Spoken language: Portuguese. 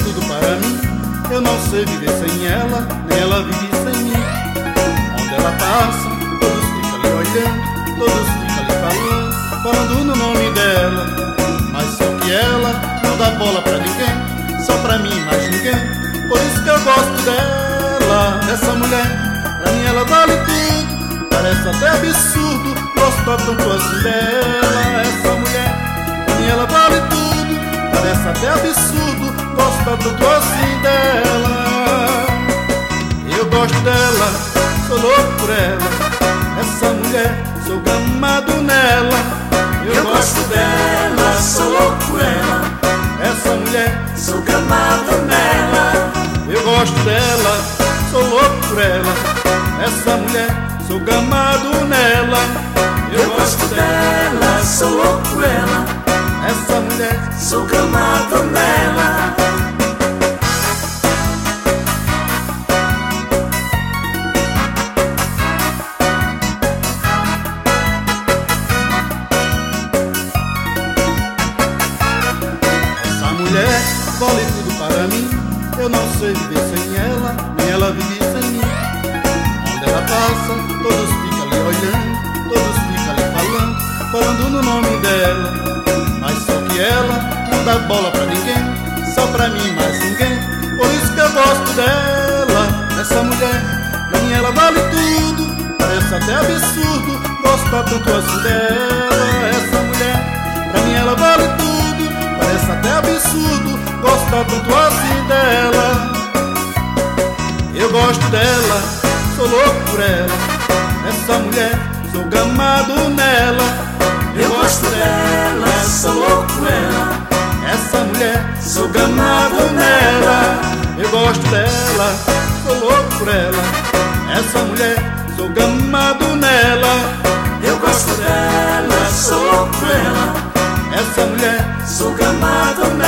tudo para mim. Eu não sei viver sem ela, nem ela vive sem mim. Onde ela passa, todos ficam ali olhando, todos ficam ali falando no nome dela. Mas sei que ela não dá bola pra ninguém, só pra mim mais ninguém. Por isso que eu gosto dela, dessa mulher. Pra mim ela vale tudo, parece até absurdo gostar tanto assim dela. Essa mulher, pra mim ela vale tudo, parece até absurdo gostar tanto assim dela. Eu gosto dela, sou louco por ela. Essa mulher, sou gamado nela. Eu gosto dela, sou louco por ela. Essa mulher, sou gamado nela. Eu gosto dela, sou louco por ela. Essa mulher, sou gamado nela. Eu gosto dela, sou louco por ela. Essa mulher, sou gamado nela. Essa mulher vale tudo para mim. Eu não sei viver sem ela, nem ela vive sem mim. Onde ela passa, todos ficam ali olhando, todos ficam ali falando no nome dela. Mas só que ela não dá bola pra ninguém, só pra mim mais ninguém. Por isso que eu gosto dela, dessa mulher. Pra mim ela vale tudo, parece até absurdo gostar tanto assim dela. Essa mulher, pra mim ela vale tudo, parece até absurdo gostar tanto assim dela. Eu gosto dela, sou louco por ela. Essa mulher, sou gamado nela. Eu gosto dela, sou louco por ela. Essa mulher, sou gamado nela. Eu gosto dela, sou louco por ela. Essa mulher, sou gamado nela. Eu gosto dela, sou louco por ela. Essa mulher, sou gamado nela.